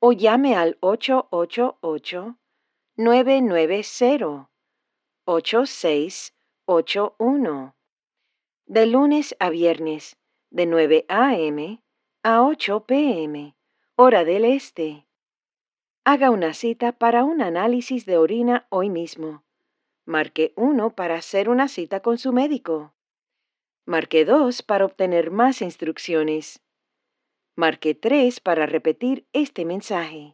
o llame al 888-990-8681 de lunes a viernes, de 9 a.m. a 8 p.m., hora del este. Haga una cita para un análisis de orina hoy mismo. Marque 1 para hacer una cita con su médico. Marque 2 para obtener más instrucciones. Marque 3 para repetir este mensaje.